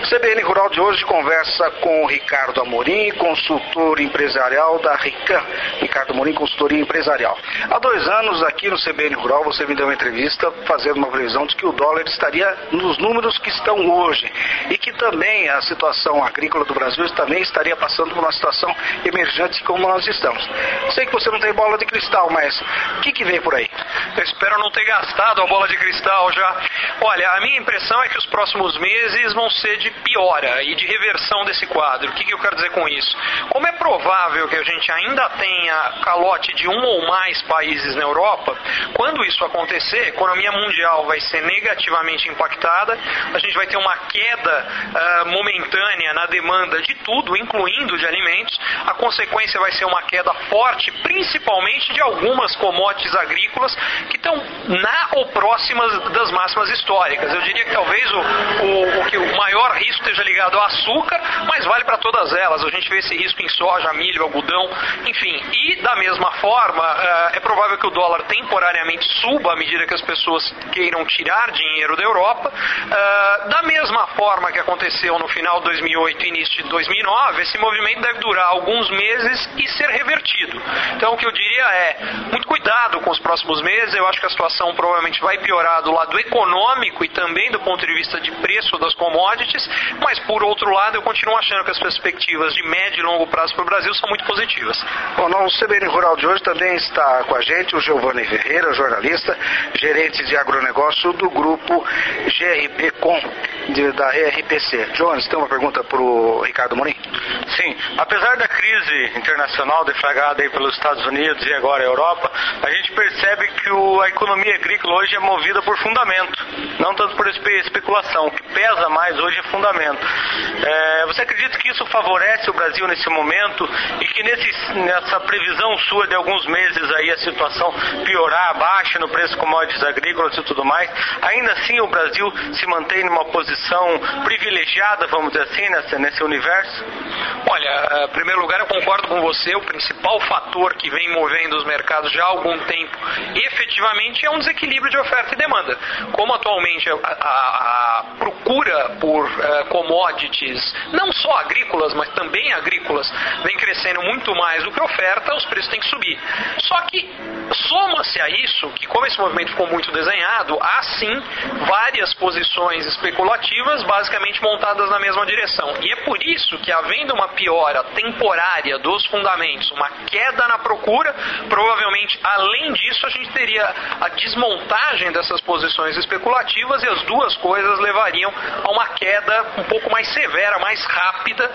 CBN Rural de hoje conversa com o Ricardo Amorim, consultor empresarial da RICAM. Ricardo Amorim, consultoria empresarial. Há 2 anos, aqui no CBN Rural, você me deu uma entrevista fazendo uma previsão de que o dólar estaria nos números que estão hoje e que também a situação agrícola do Brasil também estaria passando por uma situação emergente como nós estamos. Sei que você não tem bola de cristal, mas o que vem por aí? Eu espero não ter gastado a bola de cristal já. Olha, a minha impressão é que os próximos meses vão ser de piora e de reversão desse quadro. O que eu quero dizer com isso? Como é provável que a gente ainda tenha calote de um ou mais países na Europa, quando isso acontecer, a economia mundial vai ser negativamente impactada, a gente vai ter uma queda momentânea na demanda de tudo, incluindo de alimentos. A consequência vai ser uma queda forte, principalmente de algumas commodities agrícolas que estão na ou próximas das máximas históricas. Eu diria que talvez o maior risco esteja ligado ao açúcar, mas vale para todas elas. A gente vê esse risco em soja, milho, algodão, enfim. E da mesma forma, é provável que o dólar temporariamente suba à medida que as pessoas queiram tirar dinheiro da Europa. Da mesma forma que aconteceu no final de 2008 e início de 2009, esse movimento deve durar alguns meses e ser revertido. Então o que eu diria é, muito cuidado com os próximos meses. Eu acho que a situação provavelmente vai piorar do lado econômico e também do ponto de vista de preço das commodities, mas por outro lado eu continuo achando que as perspectivas de médio e longo prazo para o Brasil são muito positivas. Bom, no CBN Rural de hoje também está com a gente o Giovanni Ferreira, jornalista, gerente de agronegócio do grupo GRPcom, da RPC. Jones, tem uma pergunta para o Ricardo Amorim? Sim, apesar da crise internacional deflagrada aí pelos Estados Unidos e agora a Europa, a gente percebe que a economia agrícola hoje é movida por fundamento, não tanto por especulação. O que pesa mais hoje é fundamento. Você acredita que isso favorece o Brasil nesse momento e que nessa previsão sua de alguns meses aí a situação piorar, baixa no preço de commodities agrícolas e tudo mais, ainda assim o Brasil se mantém numa posição privilegiada, vamos dizer assim, nesse universo? Olha, em primeiro lugar eu concordo com você, o principal fator que vem movendo os mercados já há algum tempo efetivamente é um desequilíbrio de oferta e demanda. Como atualmente a procura por commodities, não só agrícolas, mas também agrícolas, vem crescendo muito mais do que a oferta, os preços têm que subir. Só que soma-se a isso, que como esse movimento ficou muito desenhado, há sim várias posições especulativas basicamente montadas na mesma direção. E é por isso que, havendo uma piora temporária dos fundamentos, uma queda na procura, provavelmente além disso a gente teria a desmontagem dessas posições especulativas e as duas coisas levariam a uma queda um pouco mais severa, mais rápida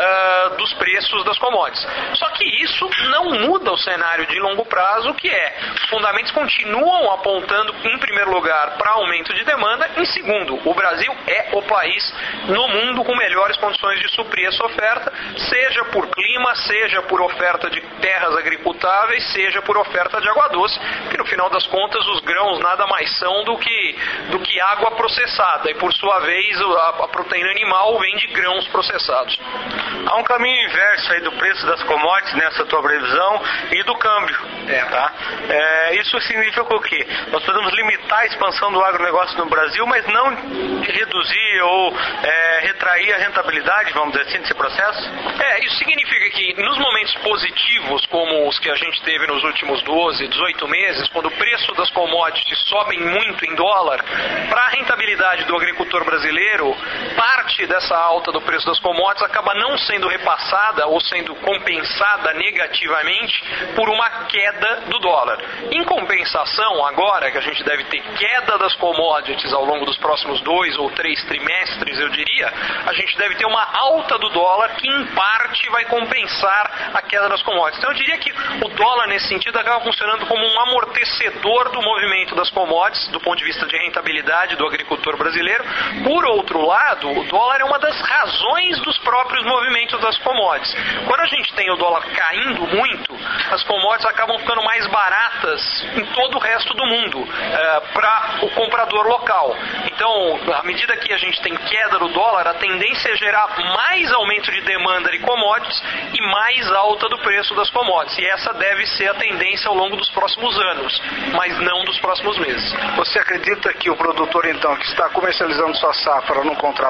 dos preços das commodities. Só que isso não muda o cenário de longo prazo, que é, os fundamentos continuam apontando, em primeiro lugar, para aumento de demanda, em segundo, o Brasil é o país no mundo com melhores condições de suprir essa oferta, seja por clima, seja por oferta de terras agricultáveis, seja por oferta de água doce, que no final das contas os grãos nada mais são do que água processada, e por sua vez a proteína animal vem de grãos processados. Há um caminho inverso aí do preço das commodities nessa tua previsão e do câmbio. Tá? Isso significa o quê? Nós podemos limitar a expansão do agronegócio no Brasil, mas não reduzir ou retrair a rentabilidade, vamos dizer assim, desse processo? Isso significa que nos momentos positivos, como os que a gente teve nos últimos 12, 18 meses, quando o preço das commodities sobem muito em dólar, para a rentabilidade do agricultor brasileiro, parte dessa alta do preço das commodities acaba não sendo repassada ou sendo compensada negativamente por uma queda do dólar. Em compensação, agora que a gente deve ter queda das commodities ao longo dos próximos 2 ou 3 trimestres, eu diria, a gente deve ter uma alta do dólar que em parte vai compensar a queda das commodities. Então eu diria que o dólar nesse sentido acaba funcionando como um amortecedor do movimento das commodities do ponto de vista de rentabilidade do agricultor brasileiro. Por outro lado, o dólar é uma das razões dos próprios movimentos das commodities. Quando a gente tem o dólar caindo muito, as commodities acabam ficando mais baratas em todo o resto do mundo para o comprador local. Então, à medida que a gente tem queda do dólar, a tendência é gerar mais aumento de demanda de commodities e mais alta do preço das commodities. E essa deve ser a tendência ao longo dos próximos anos, mas não dos próximos meses. Você acredita que o produtor, então, que está comercializando sua safra num contrato futuro,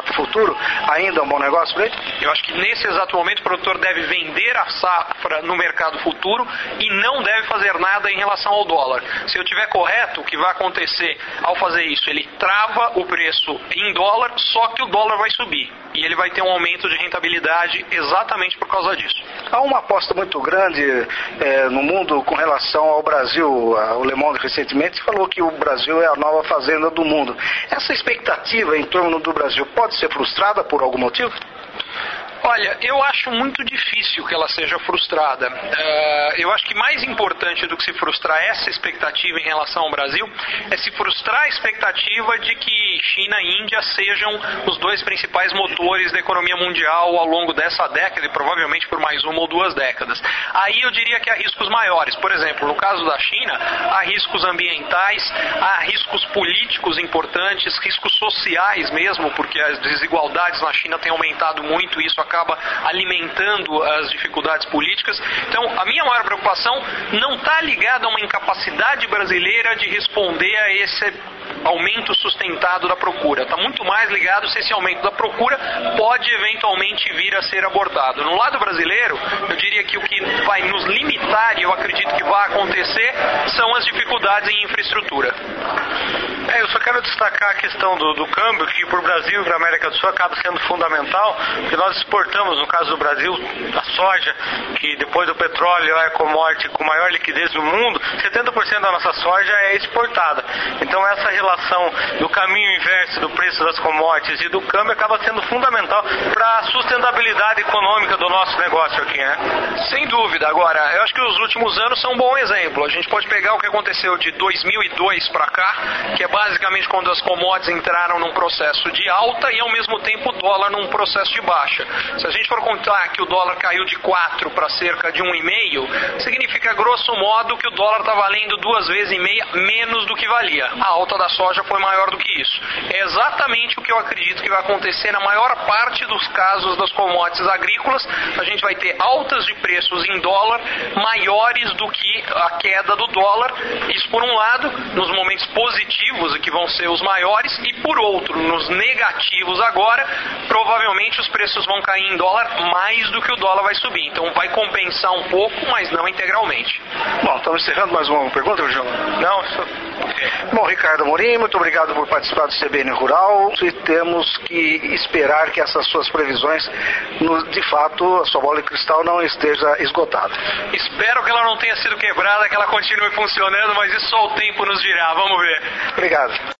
futuro ainda é um bom negócio para ele? Eu acho que nesse exato momento o produtor deve vender a safra no mercado futuro e não deve fazer nada em relação ao dólar. Se eu tiver correto, o que vai acontecer ao fazer isso? Ele trava o preço em dólar, só que o dólar vai subir. E ele vai ter um aumento de rentabilidade exatamente por causa disso. Há uma aposta muito grande no mundo com relação ao Brasil. O Le Monde recentemente falou que o Brasil é a nova fazenda do mundo. Essa expectativa em torno do Brasil pode ser frustrada por algum motivo? Olha, eu acho muito difícil que ela seja frustrada. Eu acho que mais importante do que se frustrar essa expectativa em relação ao Brasil é se frustrar a expectativa de que China e Índia sejam os dois principais motores da economia mundial ao longo dessa década e provavelmente por mais uma ou duas décadas. Aí eu diria que há riscos maiores. Por exemplo, no caso da China, há riscos ambientais, há riscos políticos importantes, riscos sociais mesmo, porque as desigualdades na China têm aumentado muito e isso acaba alimentando as dificuldades políticas. Então, a minha maior preocupação não está ligada a uma incapacidade brasileira de responder a esse aumento sustentado da procura. Está muito mais ligado se esse aumento da procura pode eventualmente vir a ser abordado. No lado brasileiro, eu diria que o que vai nos limitar, e eu acredito que vai acontecer, são as dificuldades em infraestrutura. Eu só quero destacar a questão do câmbio, que para o Brasil e para a América do Sul acaba sendo fundamental, porque nós exportamos, no caso do Brasil, a soja, que depois do petróleo é a commodity com maior liquidez no mundo, 70% da nossa soja é exportada. Então essa relação do caminho inverso do preço das commodities e do câmbio acaba sendo fundamental para a sustentabilidade econômica do nosso negócio aqui, né? Sem dúvida. Agora, eu acho que os últimos anos são um bom exemplo. A gente pode pegar o que aconteceu de 2002 para cá, que é basicamente quando as commodities entraram num processo de alta e ao mesmo tempo o dólar num processo de baixa. Se a gente for contar que o dólar caiu de 4 para cerca de 1,5, significa grosso modo que o dólar está valendo 2,5 vezes menos do que valia. A alta da soja foi maior do que isso. É exatamente o que eu acredito que vai acontecer na maior parte dos casos das commodities agrícolas. A gente vai ter altas de preços em dólar maiores do que a queda do dólar. Isso por um lado, nos momentos positivos, que vão ser os maiores, e por outro, nos negativos agora, provavelmente os preços vão cair em dólar mais do que o dólar vai subir. Então vai compensar um pouco, mas não integralmente. Bom, estamos encerrando mais uma pergunta, João? Não, isso... Bom, Ricardo Amorim, muito obrigado por participar do CBN Rural e temos que esperar que essas suas previsões, de fato, a sua bola de cristal não esteja esgotada. Espero que ela não tenha sido quebrada, que ela continue funcionando, mas isso só o tempo nos dirá. Vamos ver. Obrigado.